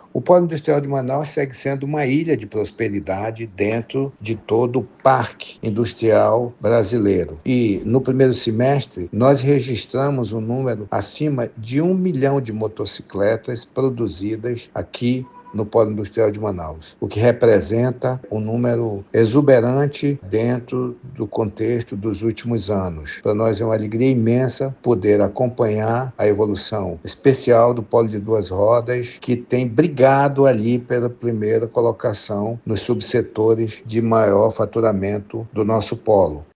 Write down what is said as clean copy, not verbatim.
O Polo Industrial de Manaus segue sendo uma ilha de prosperidade dentro de todo o parque industrial brasileiro. E no primeiro semestre, nós registramos um número acima de 1 milhão de motocicletas produzidas aqui no Polo Industrial de Manaus, o que representa um número exuberante dentro do contexto dos últimos anos. Para nós é uma alegria imensa poder acompanhar a evolução especial do Polo de Duas Rodas, que tem brigado ali pela primeira colocação nos subsetores de maior faturamento do nosso polo.